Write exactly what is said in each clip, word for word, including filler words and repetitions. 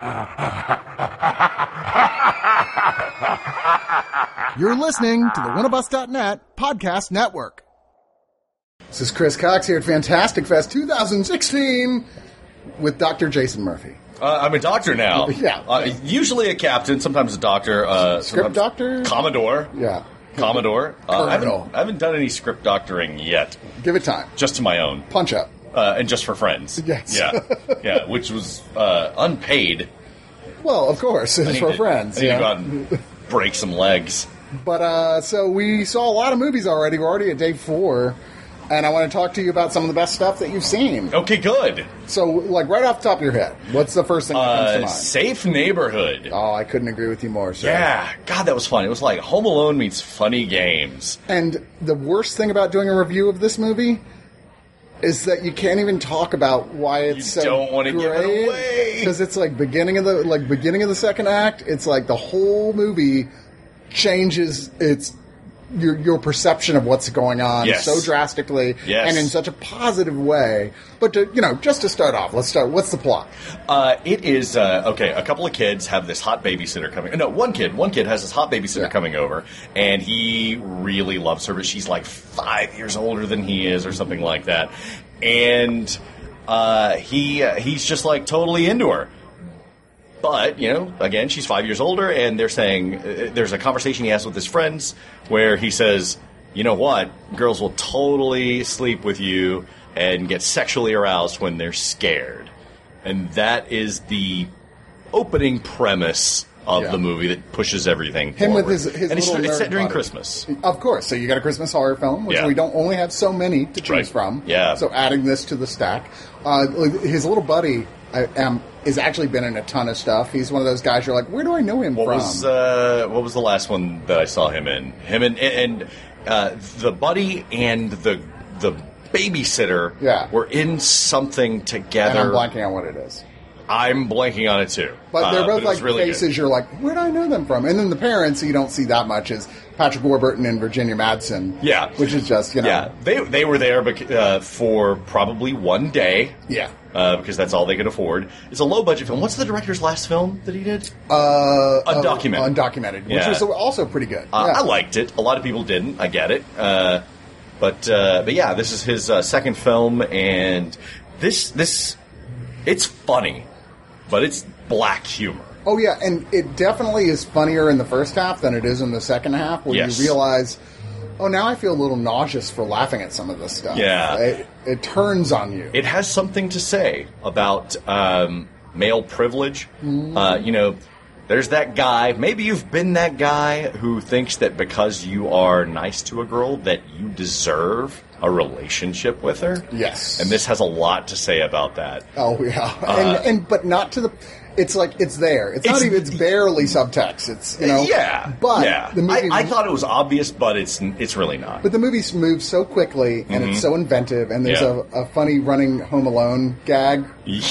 You're listening to the Winnabus dot net podcast network. This is Chris Cox here at Fantastic Fest twenty sixteen with Doctor Jason Murphy. Uh, I'm a doctor now. Yeah. Uh, usually a captain, sometimes a doctor. Uh, Script doctor? Commodore. Yeah. Commodore. Uh, I, Colonel. haven't, I haven't done any script doctoring yet. Give it time. Just to my own. Punch up. Uh, and just for friends. Yes. Yeah. Yeah, which was uh, unpaid. Well, of course, it's for to, friends. I need yeah. to go out and break some legs. But, uh, so we saw a lot of movies already. We're already at day four. And I want to talk to you about some of the best stuff that you've seen. Okay, good. So, like, right off the top of your head, what's the first thing that comes Uh, to mind? Safe Neighborhood. Oh, I couldn't agree with you more, sir. Yeah. God, that was fun. It was like Home Alone meets Funny Games. And the worst thing about doing a review of this movie is that you can't even talk about why it's You so don't want to give it away. Because it's like beginning of the like beginning of the second act, it's like the whole movie changes its your your perception of what's going on Yes. so drastically Yes. and in such a positive way. But to, you know, just to start off, let's start. What's the plot? Uh, it is, uh, okay, a couple of kids have this hot babysitter coming. No, one kid. One kid has this hot babysitter Yeah. coming over, and he really loves her, but she's like five years older than he is or something like that. And uh, he uh, he's just like totally into her. But, you know, again, she's five years older, and they're saying, uh, there's a conversation he has with his friends where he says, you know what, girls will totally sleep with you and get sexually aroused when they're scared. And that is the opening premise of Yeah. the movie that pushes everything Him forward. with his- his and it's, little it's set nerd during body. Christmas. Of course. So you got a Christmas horror film, which Yeah. we don't only have so many to choose right. from. Yeah. So adding this to the stack. Uh, his little buddy I, um, has actually been in a ton of stuff. He's one of those guys you're like, where do I know him What from? was uh, what was the last one that I saw him in? Him and and uh, the buddy and the the babysitter Yeah. were in something and together. I'm blanking on what it is. I'm blanking on it too. But they're Uh, both it was like really faces good. you're like, where do I know them from? And then the parents you don't see that much is Patrick Warburton and Virginia Madsen. Yeah. Which is just, you know. Yeah, they they were there bec- uh, for probably one day. Yeah. Uh, because that's all they could afford. It's a low budget film. What's the director's last film that he did? Uh, Undocumented. uh, undocumented, which Yeah. was also pretty good. Uh, yeah. I liked it. A lot of people didn't. I get it. Uh, but uh, but yeah, this is his uh, second film, and this this it's funny, but it's black humor. Oh, yeah, and it definitely is funnier in the first half than it is in the second half, where Yes. you realize, oh, now I feel a little nauseous for laughing at some of this stuff. Yeah. It, it turns on you. It has something to say about um, male privilege. Uh, you know, there's that guy, maybe you've been that guy who thinks that because you are nice to a girl that you deserve a relationship with her. Yes. And this has a lot to say about that. Oh, yeah. and, and But not to the... It's like, it's there. It's, not It's- even, it's barely subtext. It's, you know... Yeah. But yeah. the movie... I, I thought it was obvious, but it's it's really not. But the movie moves so quickly, and it's so inventive, and there's Mm-hmm. Yeah. a, a funny running Home Alone gag.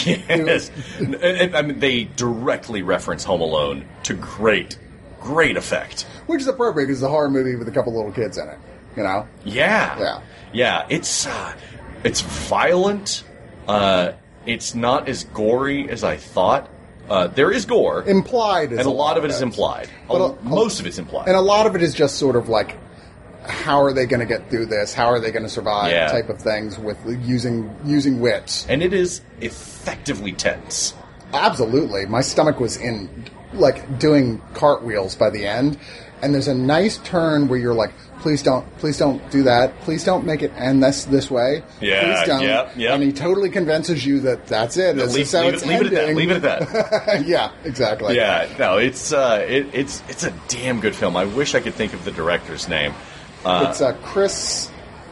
Yes. And- and- I mean, they directly reference Home Alone to great, great effect. Which is appropriate, because it's a horror movie with a couple little kids in it. You know? Yeah. Yeah. Yeah. It's uh, it's violent. Uh, it's not as gory as I thought. Uh, there is gore, Implied is and a lot of it is it. implied. But A- a- most of it's implied. And a lot of it is just sort of like, how are they going to get through this? How are they going to survive? Yeah. Type of things with using using wit. and it is effectively tense. Absolutely, my stomach was in like doing cartwheels by the end. And there's a nice turn where you're like, please don't, please don't do that. Please don't make it end this this way. Yeah, please don't. yep, yep. And he totally convinces you that that's it. This leave is how leave it's it, leave it at that. ending. Leave it at that. Yeah, exactly. Yeah, no, it's uh, it, it's it's a damn good film. I wish I could think of the director's name. Uh, It's uh, Chris.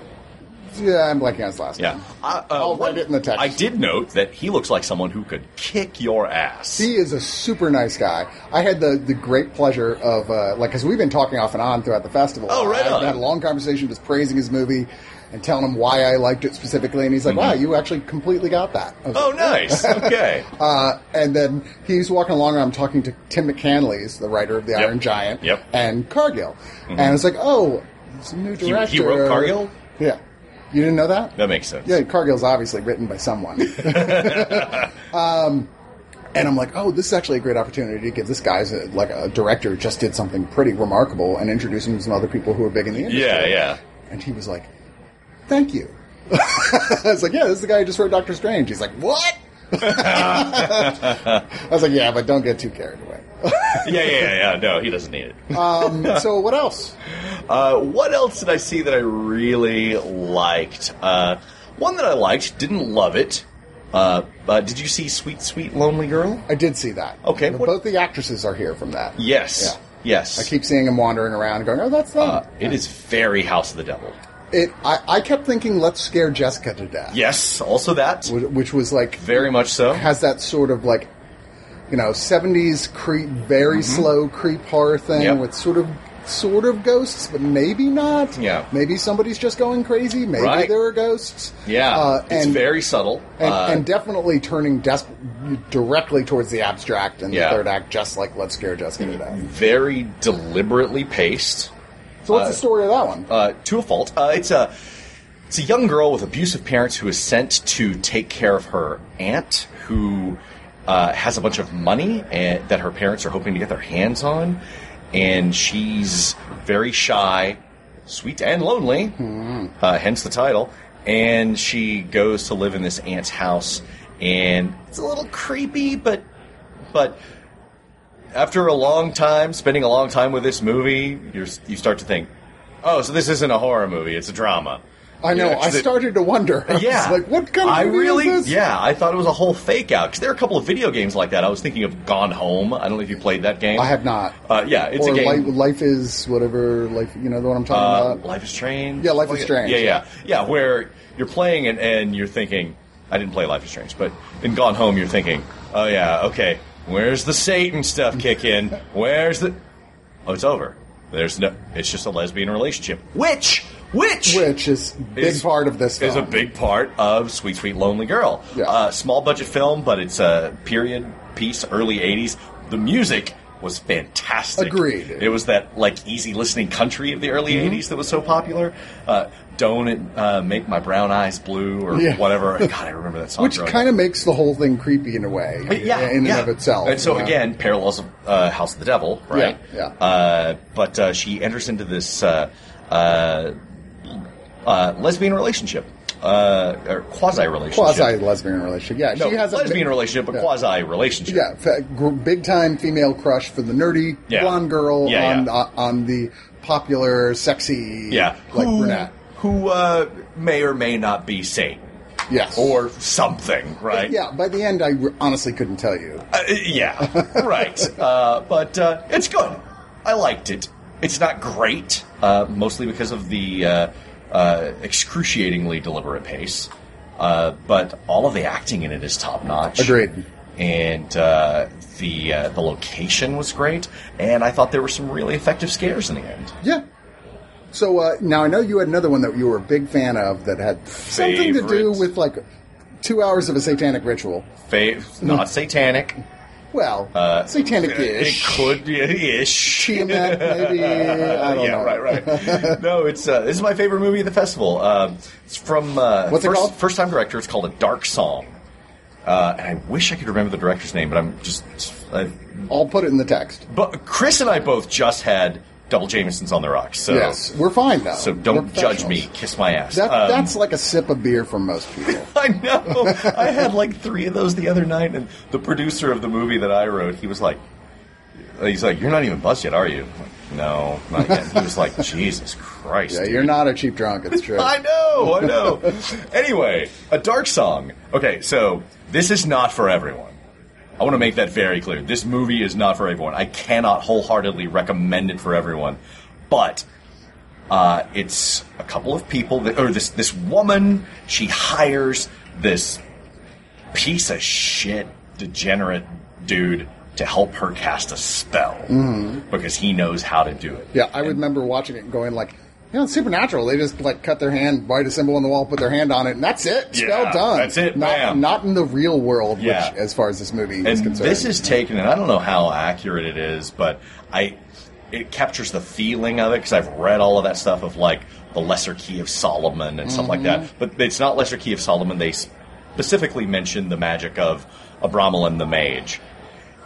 Yeah, I'm blanking on his last yeah, name. I, uh, I'll one- write it in the text. I did note that he looks like someone who could kick your ass. He is a super nice guy. I had the, the great pleasure of, uh, like, because we've been talking off and on throughout the festival. Oh, right I on. had a long conversation just praising his movie and telling him why I liked it specifically. And he's like, wow, you actually completely got that. I was Oh, like, "Yeah." nice. Okay. Uh, and then he's walking along, and I'm talking to Tim McCanley, he's the writer of The Yep. Iron Giant, Yep. and Cargill. And it's like, oh, it's a new He- director. he wrote Cargill? Yeah. You didn't know that? That makes sense. Yeah, Cargill's obviously written by someone. um, And I'm like, oh, this is actually a great opportunity to give this guy, as a, like a director, just did something pretty remarkable and introduce him to some other people who are big in the industry. Yeah, yeah. And he was like, thank you. I was like, yeah, this is the guy who just wrote Doctor Strange. He's like, what? I was like, yeah, but don't get too carried away. yeah, yeah, yeah. No, he doesn't need it. um, so what else? Uh, what else did I see that I really liked? Uh, one that I liked, didn't love it. Uh, uh, did you see Sweet, Sweet Lonely Girl? I did see that. Okay. The, what- both the actresses are here from that. Yes. Yeah. Yes. I keep seeing them wandering around and going, oh, that's them. Uh, it is very House of the Devil. It. I, I kept thinking, let's scare Jessica to death. Yes, also that. Which, which was like... Very much so. Has that sort of like, you know, seventies creep, very mm-hmm. slow creep horror thing yep. with sort of sort of ghosts, but maybe not. Yeah. Maybe somebody's just going crazy. Maybe right. there are ghosts. Yeah. Uh, it's and, very subtle. And, uh, and definitely turning des- directly towards the abstract in yeah. the third act, just like Let's Scare Jessica to Death. Very deliberately paced. So what's uh, the story of that one? Uh, to a fault. Uh, it's a... It's a young girl with abusive parents who is sent to take care of her aunt, who uh, has a bunch of money and, that her parents are hoping to get their hands on, and she's very shy, sweet and lonely, mm-hmm. uh, hence the title, and she goes to live in this aunt's house, and it's a little creepy, but but after a long time, spending a long time with this movie, you're, you start to think, oh, so this isn't a horror movie, it's a drama. I know. Yeah, I started to wonder. I yeah, was like, what kind of I movie really, is this? Yeah, I thought it was a whole fake out because there are a couple of video games like that. I was thinking of Gone Home. I don't know if you played that game. I have not. Uh, yeah, it's or a game. Life, life is whatever. Life, you know the one I'm talking uh, about. Life is Strange. Yeah, Life is Strange. Yeah, yeah, yeah. Where you're playing and, and you're thinking, I didn't play Life is Strange, but in Gone Home you're thinking, oh yeah, okay, where's the Satan stuff kick in? Where's the? Oh, it's over. There's no. It's just a lesbian relationship, which. Which, Which is a big is, part of this film. Is a big part of Sweet, Sweet Lonely Girl. Yeah. Uh, small budget film, but it's a period piece, early eighties. The music was fantastic. Agreed. It was that like easy listening country of the early mm-hmm. eighties that was so popular. Uh, Don't it uh, make my brown eyes blue or yeah. whatever. God, I remember that song. Which kind of makes the whole thing creepy in a way, but yeah, in yeah. and of itself. And so yeah. again, parallels of uh, House of the Devil, right? Yeah. yeah. Uh, but uh, she enters into this uh, uh, uh, lesbian relationship. Uh, or quasi-relationship. Quasi-lesbian relationship, yeah. No, she has lesbian a, relationship, but yeah. quasi-relationship. Yeah, fa- gr- big-time female crush for the nerdy yeah. blonde girl yeah, on yeah. Uh, on the popular, sexy, yeah. like who, brunette. Who uh, may or may not be Satan. Yes. Or something, right? Yeah, by the end, I r- honestly couldn't tell you. Uh, yeah, right. Uh, but uh, it's good. I liked it. It's not great, uh, mostly because of the uh, uh, excruciatingly deliberate pace. Uh, but all of the acting in it is top notch. Agreed. And uh, the uh, the location was great, and I thought there were some really effective scares in the end. Yeah. So uh, now I know you had another one that you were a big fan of that had something Favorite. to do with like two hours of a satanic ritual. Fa- not satanic. Well, Uh, satanic-ish. It could be ish. Tiamat, maybe. I don't yeah, know. right, right. No, it's uh, this is my favorite movie of the festival. Um, it's from uh, What's it first, called? First time director. It's called A Dark Song. Uh, and I wish I could remember the director's name, but I'm just. Uh, I'll put it in the text. but Chris and I both just had Double Jamesons on the rocks. So, Yes, we're fine though. so We're don't judge professionals. me. Kiss my ass. That, Um, that's like a sip of beer for most people. I know. I had like three of those the other night, and the producer of the movie that I wrote, he was like, he's like, "You're not even buzzed yet, are you?" I'm like, no, not yet. He was like, "Jesus Christ." Yeah, dude. you're not a cheap drunk. It's true. I know, I know. Anyway, A Dark Song. Okay, so this is not for everyone. I want to make that very clear. This movie is not for everyone. I cannot wholeheartedly recommend it for everyone. But uh, it's a couple of people, that, or this this woman, she hires this piece of shit, degenerate dude to help her cast a spell. Mm-hmm. Because he knows how to do it. Yeah, I remember watching it and going like, you know, it's Supernatural. They just like cut their hand, write a symbol on the wall, put their hand on it, and that's it. Spell Yeah, done. that's it, Not, bam. not in the real world, Yeah. which, as far as this movie is And concerned. this is taken, and I don't know how accurate it is, but I it captures the feeling of it, because I've read all of that stuff of, like, the Lesser Key of Solomon and stuff like that. But it's not Lesser Key of Solomon. They specifically mention the magic of Abramelin the Mage.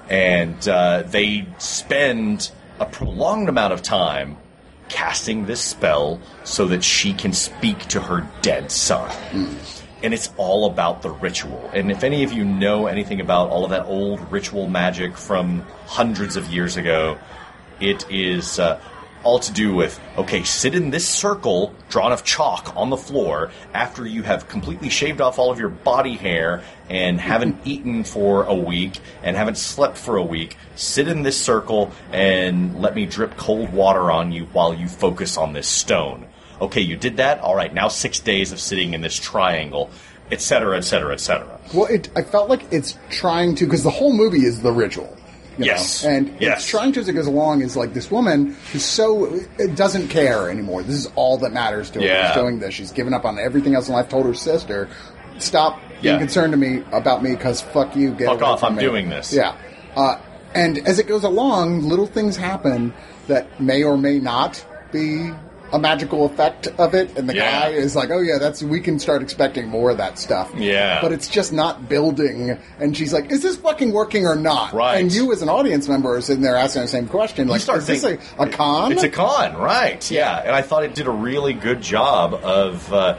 And uh, they spend a prolonged amount of time casting this spell so that she can speak to her dead son. Mm. And it's all about the ritual. And if any of you know anything about all of that old ritual magic from hundreds of years ago, it is uh, all to do with, okay, sit in this circle drawn of chalk on the floor after you have completely shaved off all of your body hair and haven't eaten for a week and haven't slept for a week. Sit in this circle and let me drip cold water on you while you focus on this stone. Okay, you did that? All right, now six days of sitting in this triangle, et cetera, et cetera, et cetera. Well, it, I felt like it's trying to, because the whole movie is the ritual. You yes. know? And yes. it's trying to, as it goes along, is like this woman who's so, it doesn't care anymore. This is all that matters to her. Yeah. She's doing this. She's given up on everything else in life, told her sister, stop being yeah. concerned to me about me because fuck you, get Fuck away off, from I'm me. doing this. Yeah. Uh, and as it goes along, little things happen that may or may not be a magical effect of it, and the yeah. guy is like, oh yeah, that's, we can start expecting more of that stuff. Yeah. But it's just not building, and she's like, is this fucking working or not? Right. And you as an audience member are sitting there asking the same question, like, is this a, a con? It's a con, right. Yeah. And I thought it did a really good job of, uh,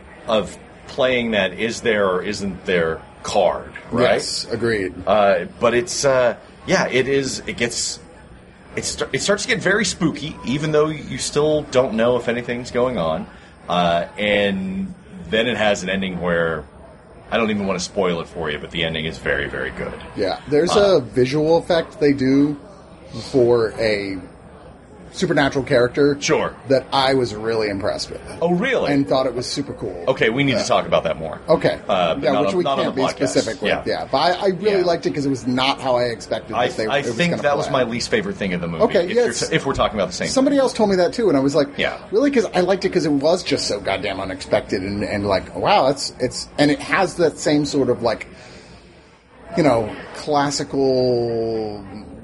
of playing that is there or isn't there card, right? Yes, agreed. Uh, but it's, uh, yeah, it is, it gets... It, st- it starts to get very spooky, even though you still don't know if anything's going on. Uh, and then it has an ending where, I don't even want to spoil it for you, but the ending is very, very good. Yeah, there's uh, a visual effect they do for a supernatural character. Sure. That I was really impressed with. Oh, really? And thought it was super cool. Okay, we need yeah. to talk about that more. Okay. Uh, but yeah, not which on, we not can't on the be podcast. specific with. Yeah, yeah. But I, I really yeah. liked it because it was not how I expected I, that they I it was think gonna that play. was my least favorite thing in the movie. Okay, if, yes. you're, if we're talking about the same Somebody thing. else told me that too, and I was like, yeah. really? Because I liked it because it was just so goddamn unexpected and, and like, wow, it's, it's, and it has that same sort of like, you know, classical,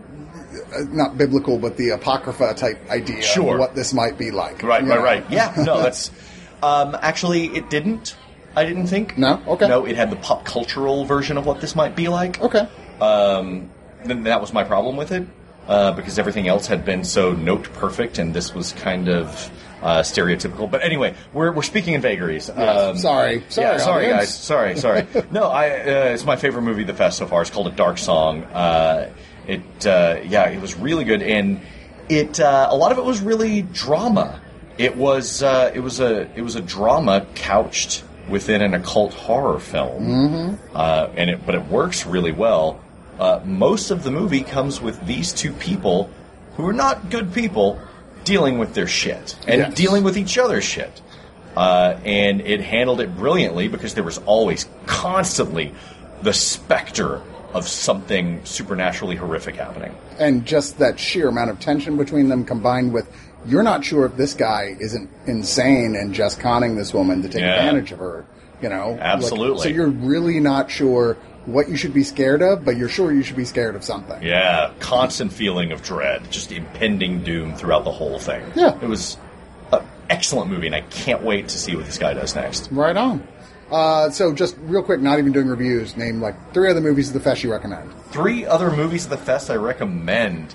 not biblical, but the Apocrypha type idea Sure. of what this might be like. Right, you right, know? right. Yeah, no, that's... Um, actually, it didn't. I didn't think. No? Okay. No, it had the pop cultural version of what this might be like. Okay. Um, then that was my problem with it, uh, because everything else had been so note perfect, and this was kind of uh, stereotypical. But anyway, we're we're speaking in vagaries. Yes. Um, sorry, sorry, yeah, sorry, audience. guys. Sorry, sorry. No, I. Uh, it's my favorite movie of the fest so far. It's called A Dark Song. Uh, it, uh, yeah, it was really good, and it. Uh, a lot of it was really drama. It was. Uh, it was a. It was a drama couched within an occult horror film, mm-hmm. uh, and it, but it works really well. Uh, most of the movie comes with these two people who are not good people dealing with their shit and yes. dealing with each other's shit. Uh, and it handled it brilliantly because there was always constantly the specter of something supernaturally horrific happening. And just that sheer amount of tension between them combined with you're not sure if this guy isn't insane and just conning this woman to take Yeah. advantage of her, you know? Absolutely. Like, so you're really not sure what you should be scared of, but you're sure you should be scared of something. Yeah, constant feeling of dread, just impending doom throughout the whole thing. Yeah. It was an excellent movie, and I can't wait to see what this guy does next. Right on. Uh, so just real quick, not even doing reviews, name like three other movies of the fest you recommend. Three other movies of the fest I recommend.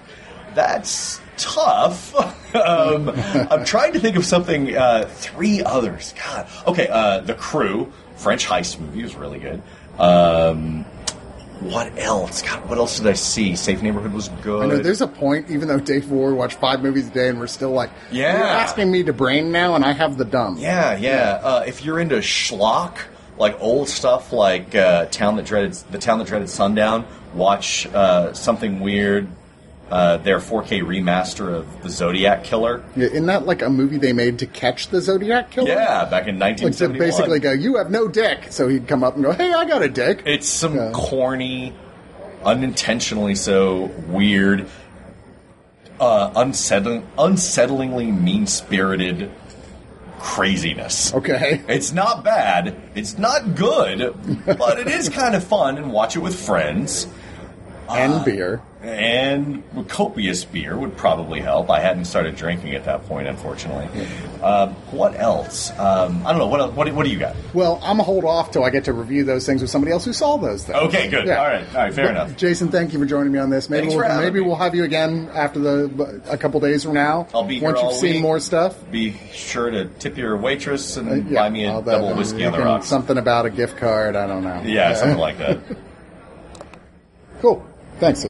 That's tough. um, I'm trying to think of something. Uh, three others. God. Okay, uh, The Crew, French heist movie, was really good. Um, what else? God, what else did I see? Safe Neighborhood was good. I know there's a point, even though Dave and we watch five movies a day, and we're still like, Yeah. you're asking me to brain now, and I have the dumb. Yeah, yeah. Uh, if you're into schlock, like old stuff, like uh, Town That Dreaded, The Town That Dreaded Sundown, watch uh, something weird. Uh, their four K remaster of The Zodiac Killer. Yeah, isn't that like a movie they made to catch the Zodiac Killer? Yeah, back in nineteen Like to seventy-one. basically go, you have no dick. So he'd come up and go, hey, I got a dick. It's some Yeah. corny, unintentionally so weird, uh, unsettling, unsettlingly mean-spirited craziness. Okay. It's not bad. It's not good, but it is kind of fun, and watch it with friends. and beer. And copious beer would probably help. I hadn't started drinking at that point, unfortunately. Yeah. Uh, what else? Um, I don't know. What, what what do you got? Well, I'm going to hold off till I get to review those things with somebody else who saw those things. Okay, good. Yeah. All right, all right, fair but, enough. Jason, thank you for joining me on this. Maybe Thanks we'll for having maybe me. we'll have you again after the a couple days from now. I'll be here once all you've seen week. more stuff. Be sure to tip your waitress and Uh, yeah, buy me a I'll double bet- whiskey you on the can- rocks. Something about a gift card. I don't know. Yeah, something like that. Cool. Thanks.